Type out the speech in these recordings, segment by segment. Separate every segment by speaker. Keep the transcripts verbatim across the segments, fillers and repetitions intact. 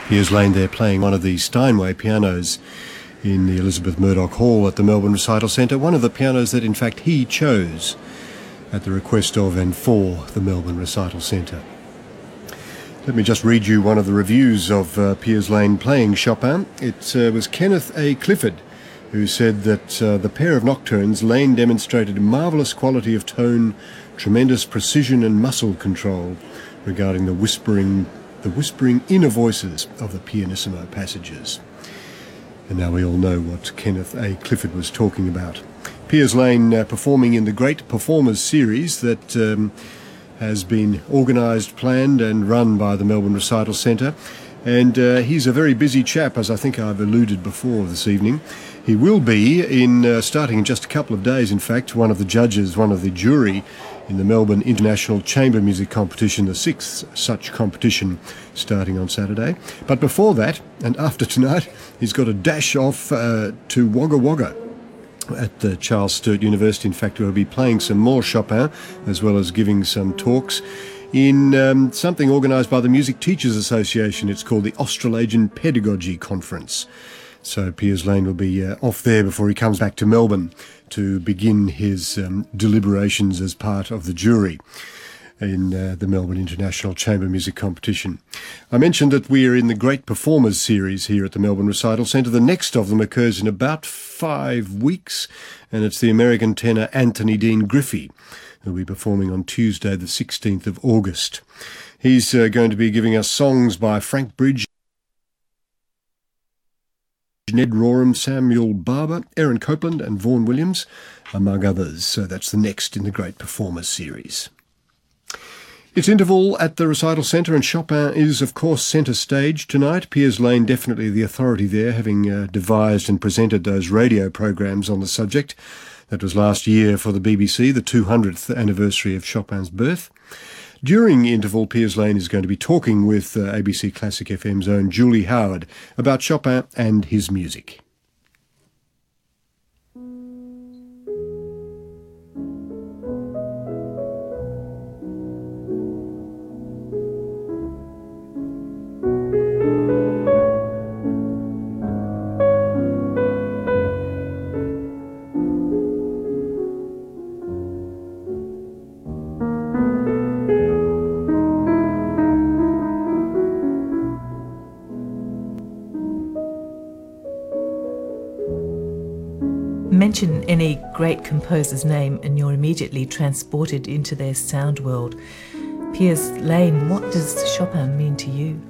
Speaker 1: Piers Lane there playing one of the Steinway pianos in the Elizabeth Murdoch Hall at the Melbourne Recital Centre, one of the pianos that in fact he chose at the request of and for the Melbourne Recital Centre. Let me just read you one of the reviews of uh, Piers Lane playing Chopin. It uh, was Kenneth A. Clifford who said that uh, the pair of nocturnes, Lane demonstrated a marvellous quality of tone, tremendous precision and muscle control regarding the whispering the whispering inner voices of the pianissimo passages. And now we all know what Kenneth A. Clifford was talking about. Piers Lane uh, performing in the Great Performers series that um, has been organised, planned and run by the Melbourne Recital Centre. And uh, he's a very busy chap, as I think I've alluded before this evening. He will be, in uh, starting in just a couple of days, in fact, one of the judges, one of the jury in the Melbourne International Chamber Music Competition, the sixth such competition, starting on Saturday. But before that, and after tonight, he's got a dash off uh, to Wagga Wagga at the Charles Sturt University. In fact, we'll be playing some more Chopin, as well as giving some talks in um, something organised by the Music Teachers Association. It's called the Australasian Pedagogy Conference. So Piers Lane will be uh, off there before he comes back to Melbourne to begin his um, deliberations as part of the jury in uh, the Melbourne International Chamber Music Competition. I mentioned that we are in the Great Performers series here at the Melbourne Recital Centre. The next of them occurs in about five weeks, and it's the American tenor Anthony Dean Griffey, who'll be performing on Tuesday the sixteenth of August. He's uh, going to be giving us songs by Frank Bridge, Ned Rorem, Samuel Barber, Aaron Copeland and Vaughan Williams, among others. So that's the next in the Great Performers series. It's interval at the Recital Centre, and Chopin is, of course, centre stage tonight. Piers Lane definitely the authority there, having uh, devised and presented those radio programmes on the subject. That was last year for the B B C, the two hundredth anniversary of Chopin's birth. During interval, Piers Lane is going to be talking with uh, A B C Classic F M's own Julie Howard about Chopin and his music.
Speaker 2: Mention any great composer's name and you're immediately transported into their sound world. Piers Lane, what does Chopin mean to you?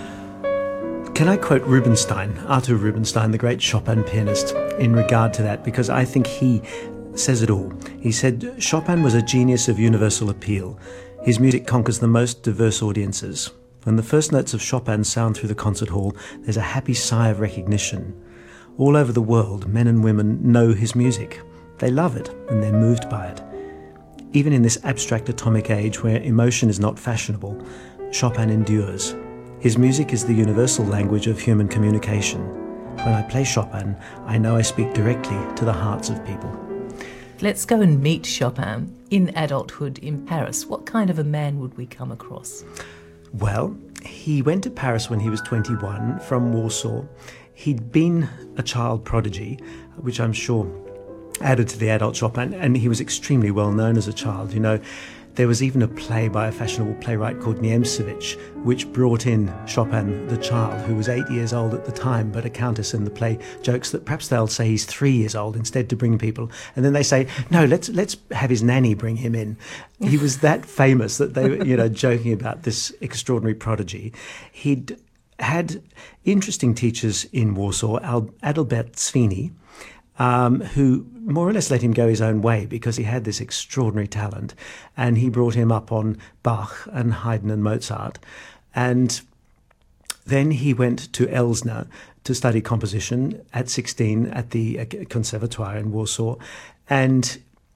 Speaker 3: Can I quote Rubinstein, Artur Rubinstein, the great Chopin pianist, in regard to that? Because I think he says it all. He said, Chopin was a genius of universal appeal. His music conquers the most diverse audiences. When the first notes of Chopin sound through the concert hall, there's a happy sigh of recognition. All over the world, men and women know his music. They love it and they're moved by it. Even in this abstract atomic age where emotion is not fashionable, Chopin endures. His music is the universal language of human communication. When I play Chopin, I know I speak directly to the hearts of people.
Speaker 2: Let's go and meet Chopin in adulthood in Paris. What kind of a man would we come across?
Speaker 3: Well, he went to Paris when he was twenty-one from Warsaw. He'd been a child prodigy, which I'm sure added to the adult Chopin, and he was extremely well known as a child. You know, there was even a play by a fashionable playwright called Niemcevich, which brought in Chopin the child, who was eight years old at the time, but a countess in the play jokes that perhaps they'll say he's three years old instead to bring people, and then they say, no, let's let's have his nanny bring him in. He was that famous that they were, you know, joking about this extraordinary prodigy. He'd had interesting teachers in Warsaw, Al- Adalbert Zwini, um, who more or less let him go his own way because he had this extraordinary talent, and he brought him up on Bach and Haydn and Mozart. And then he went to Elsner to study composition at sixteen at the Conservatoire in Warsaw, and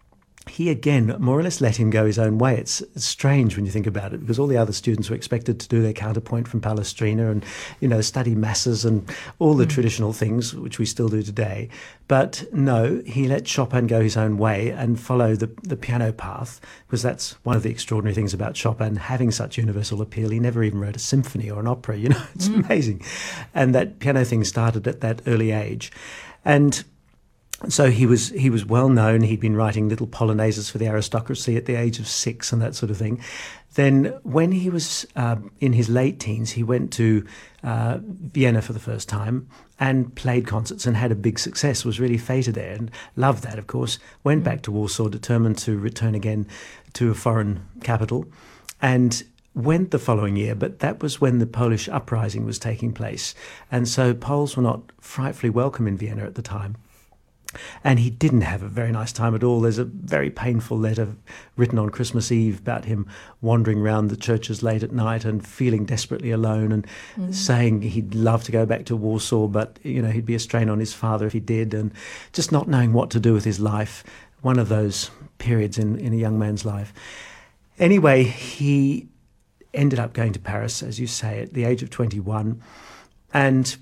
Speaker 3: he again more or less let him go his own way. It's, it's strange when you think about it, because all the other students were expected to do their counterpoint from Palestrina and, you know, study masses and all the mm. traditional things which we still do today. But no, he let Chopin go his own way and follow the, the piano path, because that's one of the extraordinary things about Chopin, having such universal appeal. He never even wrote a symphony or an opera, you know, it's mm. amazing. And that piano thing started at that early age. And so he was he was well known. He'd been writing little polonaises for the aristocracy at the age of six and that sort of thing. Then when he was uh, in his late teens, he went to uh, Vienna for the first time and played concerts and had a big success, was really feted there and loved that, of course. Went back to Warsaw, determined to return again to a foreign capital, and went the following year, but that was when the Polish uprising was taking place. And so Poles were not frightfully welcome in Vienna at the time. And he didn't have a very nice time at all. There's a very painful letter written on Christmas Eve about him wandering around the churches late at night and feeling desperately alone and mm. saying he'd love to go back to Warsaw, but, you know, he'd be a strain on his father if he did, and just not knowing what to do with his life. One of those periods in, in a young man's life. Anyway, he ended up going to Paris, as you say, at the age of twenty-one, and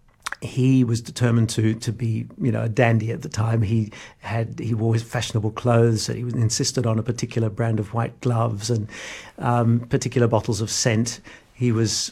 Speaker 3: he was determined to to be, you know, a dandy at the time. He had he wore his fashionable clothes. He was insisted on a particular brand of white gloves and um, particular bottles of scent. He was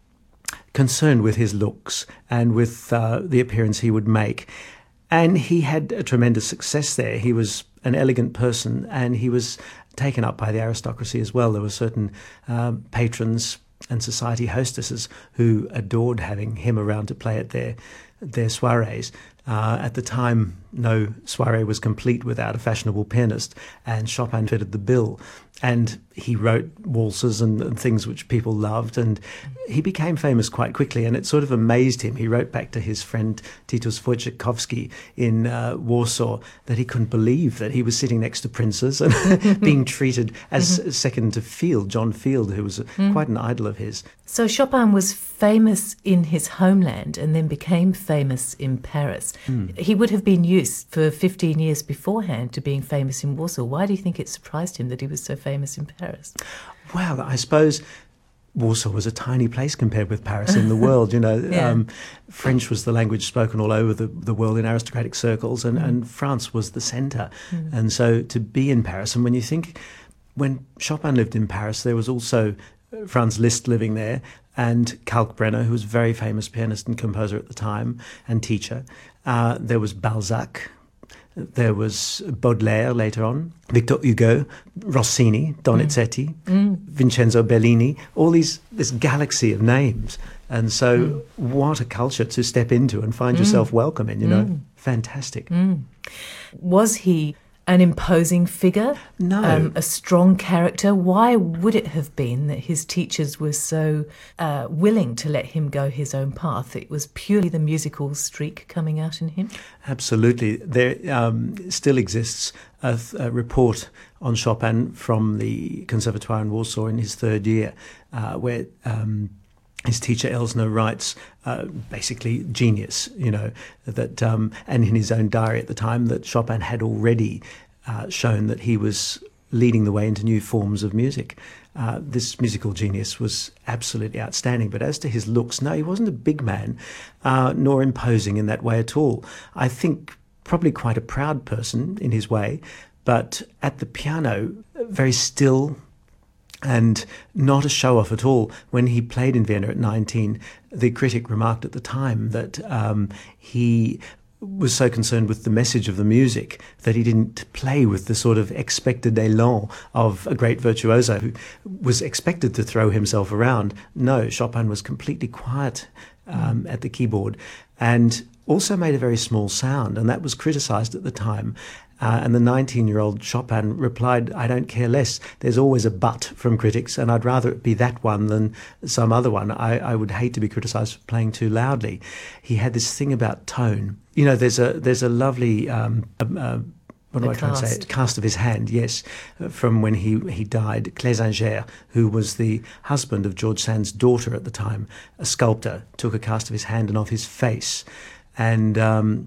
Speaker 3: concerned with his looks and with uh, the appearance he would make. And he had a tremendous success there. He was an elegant person, and he was taken up by the aristocracy as well. There were certain uh, patrons and society hostesses who adored having him around to play at their their soirees. Uh, at the time, no soiree was complete without a fashionable pianist, and Chopin fitted the bill. And he wrote waltzes and, and things which people loved, and he became famous quite quickly, and it sort of amazed him. He wrote back to his friend Titus Wojciechowski in uh, Warsaw that he couldn't believe that he was sitting next to princes and being treated as mm-hmm. second to Field, John Field, who was mm. quite an idol of his.
Speaker 2: So Chopin was famous in his homeland and then became famous in Paris. Mm. He would have been used for fifteen years beforehand to being famous in Warsaw. Why do you think it surprised him that he was so famous in Paris?
Speaker 3: Well, I suppose Warsaw was a tiny place compared with Paris in the world. You know, yeah. um, French was the language spoken all over the, the world in aristocratic circles, and, mm. and France was the centre. Mm. And so to be in Paris, and when you think, when Chopin lived in Paris, there was also Franz Liszt living there, and Kalkbrenner, who was a very famous pianist and composer at the time and teacher. Uh, there was Balzac. There was Baudelaire later on, Victor Hugo, Rossini, Donizetti, mm. Vincenzo Bellini, all these this galaxy of names. And so mm. what a culture to step into and find mm. yourself welcome in, you know. Mm. Fantastic.
Speaker 2: Mm. Was he an imposing figure?
Speaker 3: No.
Speaker 2: Um, a strong character? Why would it have been that his teachers were so uh, willing to let him go his own path? It was purely the musical streak coming out in him?
Speaker 3: Absolutely. There um, still exists a, a report on Chopin from the Conservatoire in Warsaw in his third year, uh, where um, his teacher Elsner writes, uh, basically genius, you know, that, um, and in his own diary at the time, that Chopin had already uh, shown that he was leading the way into new forms of music. Uh, this musical genius was absolutely outstanding. But as to his looks, no, he wasn't a big man, uh, nor imposing in that way at all. I think probably quite a proud person in his way, but at the piano, very still, and not a show-off at all. When he played in Vienna at nineteen, the critic remarked at the time that um, he was so concerned with the message of the music that he didn't play with the sort of expected élan of a great virtuoso who was expected to throw himself around. No, Chopin was completely quiet um, at the keyboard and also made a very small sound, and that was criticized at the time. Uh, and the nineteen-year-old Chopin replied, I don't care less. There's always a but from critics, and I'd rather it be that one than some other one. I, I would hate to be criticized for playing too loudly. He had this thing about tone. You know, there's a there's a lovely, um, uh, what am I trying to say? Cast of his hand, yes, from when he, he died. Clésinger, who was the husband of George Sand's daughter at the time, a sculptor, took a cast of his hand and of his face. And um,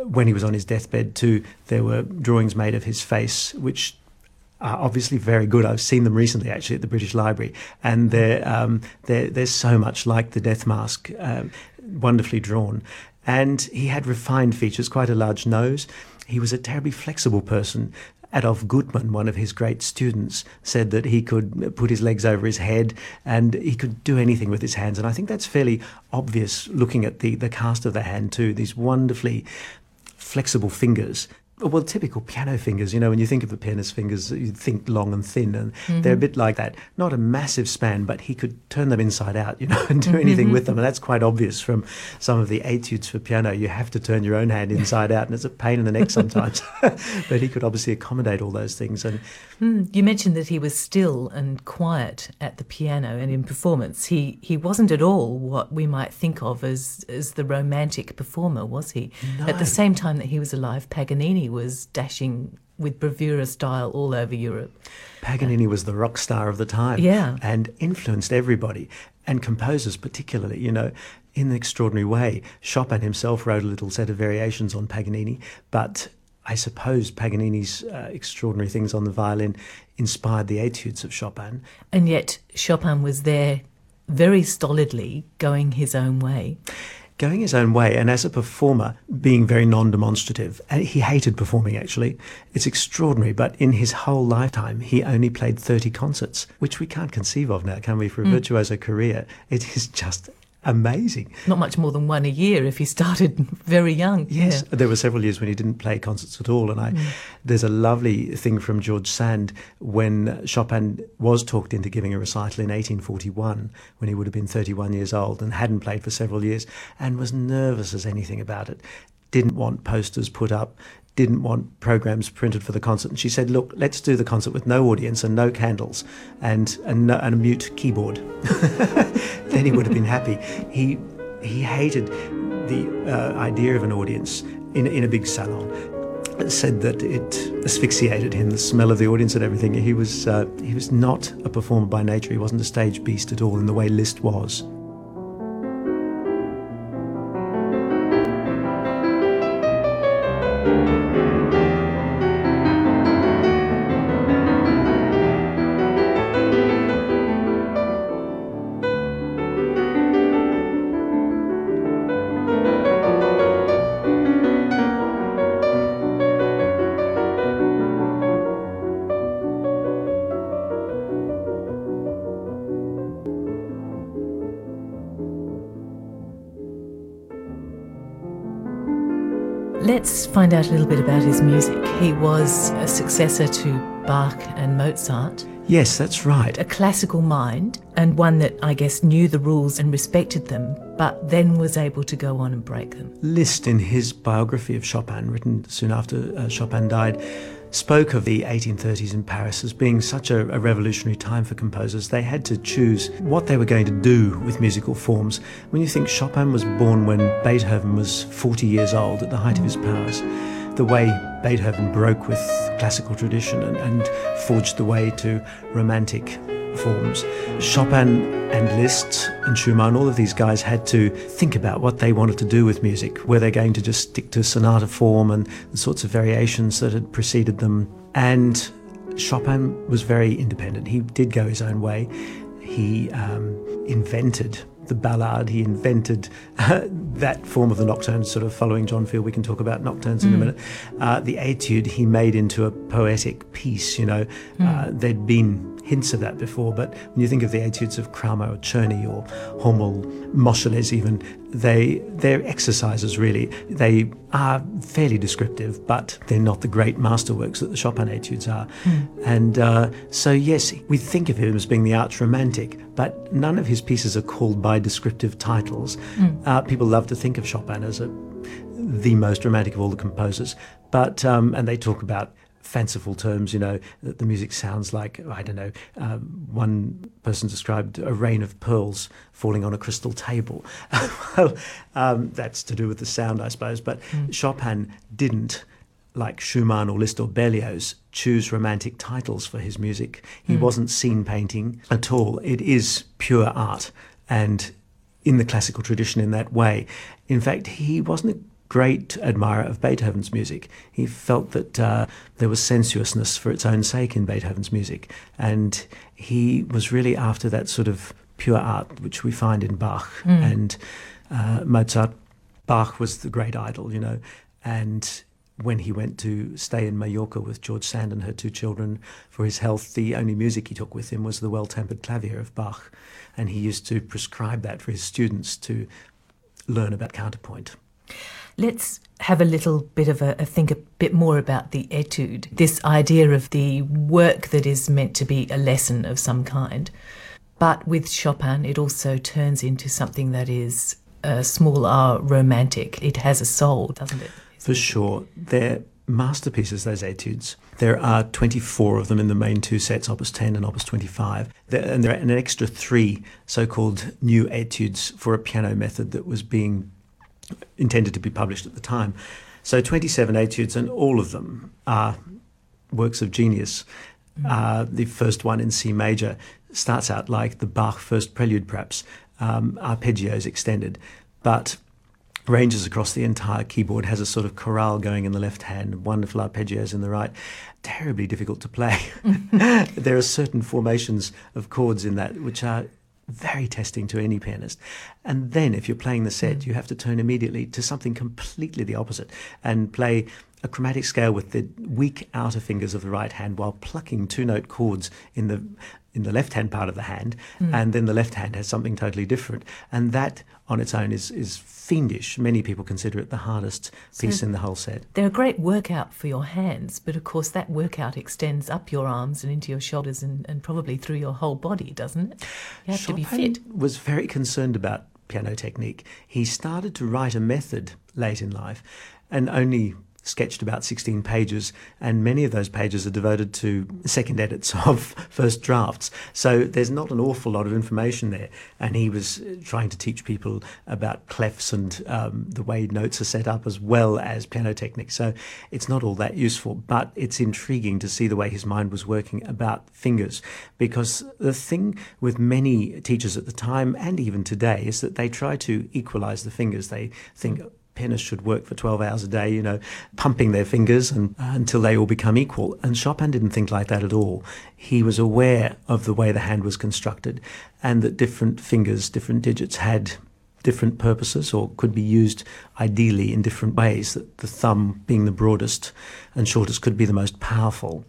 Speaker 3: when he was on his deathbed too, there were drawings made of his face, which are obviously very good. I've seen them recently, actually, at the British Library, and they're um, they're, they're so much like the death mask, um, wonderfully drawn. And he had refined features, quite a large nose. He was a terribly flexible person. Adolf Gutmann, one of his great students, said that he could put his legs over his head and he could do anything with his hands. And I think that's fairly obvious looking at the, the cast of the hand too, these wonderfully flexible fingers. Well, typical piano fingers, you know, when you think of the pianist's fingers, you think long and thin, and mm-hmm. they're a bit like that. Not a massive span, but he could turn them inside out, you know, and do anything mm-hmm. with them. And that's quite obvious from some of the etudes for piano. You have to turn your own hand inside out, and it's a pain in the neck sometimes. But he could obviously accommodate all those things. And
Speaker 2: mm, you mentioned that he was still and quiet at the piano and in performance. He he wasn't at all what we might think of as, as the romantic performer, was he?
Speaker 3: No.
Speaker 2: At the same time that he was alive, Paganini was dashing with bravura style all over Europe.
Speaker 3: Paganini was the rock star of the time,
Speaker 2: yeah,
Speaker 3: and influenced everybody, and composers particularly, you know, in an extraordinary way. Chopin himself wrote a little set of variations on Paganini, but I suppose Paganini's uh, extraordinary things on the violin inspired the etudes of Chopin.
Speaker 2: And yet Chopin was there very stolidly, going his own way.
Speaker 3: Going his own way, and as a performer, being very non-demonstrative. And he hated performing, actually. It's extraordinary, but in his whole lifetime, he only played thirty concerts, which we can't conceive of now, can we, for a mm. virtuoso career? It is just amazing.
Speaker 2: Not much more than one a year if he started very young.
Speaker 3: Yes,
Speaker 2: yeah.
Speaker 3: There were several years when he didn't play concerts at all, and I, mm. there's a lovely thing from George Sand when Chopin was talked into giving a recital in eighteen forty-one, when he would have been thirty-one years old and hadn't played for several years, and was nervous as anything about it. Didn't want posters put up, didn't want programs printed for the concert. And she said, look, let's do the concert with no audience and no candles and, and, no, and a mute keyboard. Then he would have been happy. He he hated the uh, idea of an audience in, in a big salon. Said that it asphyxiated him, the smell of the audience and everything. He was, uh, he was not a performer by nature. He wasn't a stage beast at all in the way Liszt was.
Speaker 2: Let's find out a little bit about his music. He was a successor to Bach and Mozart.
Speaker 3: Yes, that's right.
Speaker 2: A classical mind, and one that I guess knew the rules and respected them, but then was able to go on and break them.
Speaker 3: Liszt, in his biography of Chopin, written soon after uh, Chopin died, spoke of the eighteen thirties in Paris as being such a, a revolutionary time for composers. They had to choose what they were going to do with musical forms. When you think Chopin was born when Beethoven was forty years old, at the height of his powers, the way Beethoven broke with classical tradition and, and forged the way to romantic forms. Chopin and Liszt and Schumann, all of these guys had to think about what they wanted to do with music. Were they going to just stick to sonata form and the sorts of variations that had preceded them? And Chopin was very independent. He did go his own way. He um, invented the ballade. He invented uh, that form of the nocturne, sort of following John Field. We can talk about nocturnes mm. in a minute. Uh, the etude he made into a poetic piece, you know. Mm. Uh, there'd been hints of that before, but when you think of the etudes of Cramer or Czerny or Hummel, Moscheles even, they, they're exercises really. They are fairly descriptive, but they're not the great masterworks that the Chopin etudes are. Mm. And uh, so yes, we think of him as being the arch romantic, but none of his pieces are called by descriptive titles. Mm. Uh, people love to think of Chopin as a, the most romantic of all the composers, but um, and they talk about fanciful terms, you know, that the music sounds like, I don't know, uh, one person described a rain of pearls falling on a crystal table. Well, um, that's to do with the sound, I suppose, but mm. Chopin didn't, like Schumann or Liszt or Berlioz, choose romantic titles for his music. He mm. wasn't scene painting at all. It is pure art, and in the classical tradition in that way. In fact, he wasn't a great admirer of Beethoven's music. He felt that uh, there was sensuousness for its own sake in Beethoven's music, and he was really after that sort of pure art which we find in Bach mm. and uh, Mozart. Bach was the great idol, you know, and when he went to stay in Mallorca with George Sand and her two children for his health, the only music he took with him was the Well-Tempered Clavier of Bach, and he used to prescribe that for his students to learn about counterpoint.
Speaker 2: Let's have a little bit of a, a think a bit more about the etude, this idea of the work that is meant to be a lesson of some kind. But with Chopin, it also turns into something that is a small r romantic. It has a soul, doesn't it?
Speaker 3: For sure. They're masterpieces, those etudes. There are twenty-four of them in the main two sets, Opus ten and Opus twenty-five. There, and there are an extra three so-called new etudes for a piano method that was being intended to be published at the time. So twenty-seven etudes, and all of them are works of genius. Mm. Uh, the first one in C major starts out like the Bach first prelude, perhaps, um, arpeggios extended, but ranges across the entire keyboard, has a sort of chorale going in the left hand, wonderful arpeggios in the right. Terribly difficult to play. There are certain formations of chords in that which are very testing to any pianist. And then if you're playing the set, mm. you have to turn immediately to something completely the opposite and play a chromatic scale with the weak outer fingers of the right hand while plucking two-note chords in the in the left-hand part of the hand, mm. and then the left hand has something totally different. And that on its own is, is fiendish. Many people consider it the hardest piece so in the whole set.
Speaker 2: They're a great workout for your hands, but of course that workout extends up your arms and into your shoulders and, and probably through your whole body, doesn't it? You have
Speaker 3: Chopin
Speaker 2: to be fit.
Speaker 3: Was very concerned about piano technique. He started to write a method late in life and only sketched about sixteen pages, and many of those pages are devoted to second edits of first drafts. So there's not an awful lot of information there. And he was trying to teach people about clefs and um, the way notes are set up, as well as piano technique. So it's not all that useful, but it's intriguing to see the way his mind was working about fingers, because the thing with many teachers at the time and even today is that they try to equalize the fingers. They think pianists should work for twelve hours a day, you know, pumping their fingers and, uh, until they all become equal. And Chopin didn't think like that at all. He was aware of the way the hand was constructed and that different fingers, different digits had different purposes or could be used ideally in different ways, that the thumb being the broadest and shortest could be the most powerful.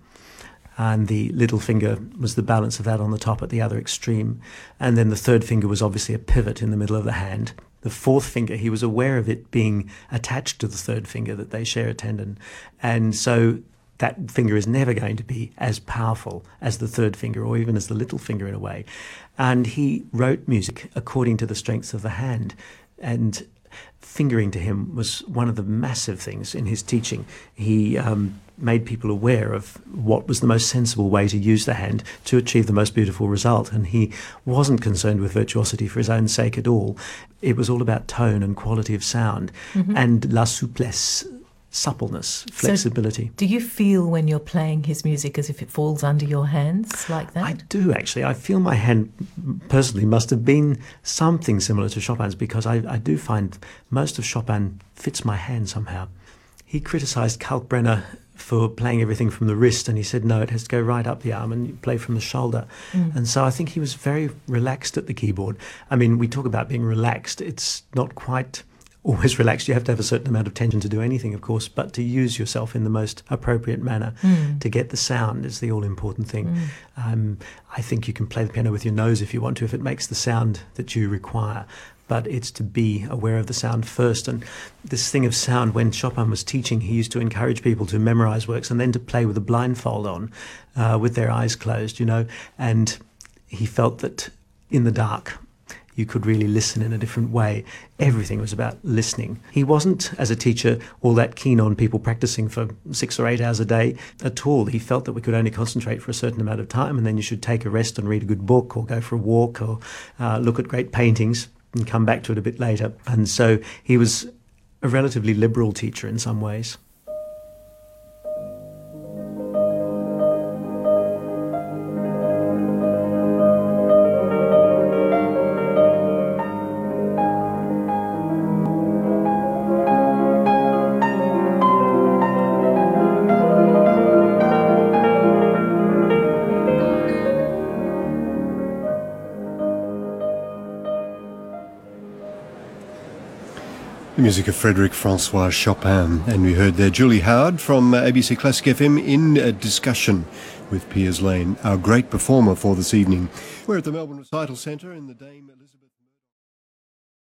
Speaker 3: And the little finger was the balance of that on the top at the other extreme. And then the third finger was obviously a pivot in the middle of the hand. The fourth finger, he was aware of it being attached to the third finger, that they share a tendon. And so that finger is never going to be as powerful as the third finger or even as the little finger in a way. And he wrote music according to the strengths of the hand. And fingering to him was one of the massive things in his teaching. He um, made people aware of what was the most sensible way to use the hand to achieve the most beautiful result. And he wasn't concerned with virtuosity for his own sake at all. It was all about tone and quality of sound, mm-hmm. and la souplesse, suppleness, flexibility.
Speaker 2: So do you feel when you're playing his music as if it falls under your hands like that?
Speaker 3: I do, actually. I feel my hand personally must have been something similar to Chopin's, because I, I do find most of Chopin fits my hand somehow. He criticised Kalkbrenner for playing everything from the wrist, and he said, no, it has to go right up the arm and you play from the shoulder. Mm. And so I think he was very relaxed at the keyboard. I mean, we talk about being relaxed. It's not quite always relaxed. You have to have a certain amount of tension to do anything, of course, but to use yourself in the most appropriate manner mm. to get the sound is the all-important thing. Mm. Um, I think you can play the piano with your nose if you want to, if it makes the sound that you require. But it's to be aware of the sound first. And this thing of sound, when Chopin was teaching, he used to encourage people to memorize works and then to play with a blindfold on, uh, with their eyes closed, you know. And he felt that in the dark, you could really listen in a different way. Everything was about listening. He wasn't, as a teacher, all that keen on people practicing for six or eight hours a day at all. He felt that we could only concentrate for a certain amount of time, and then you should take a rest and read a good book or go for a walk or uh, look at great paintings and come back to it a bit later. And so he was a relatively liberal teacher in some ways.
Speaker 1: The music of Frédéric Francois Chopin, and we heard there Julie Howard from A B C Classic F M in a discussion with Piers Lane, our great performer for this evening. We're at the Melbourne Recital Centre in the Dame Elizabeth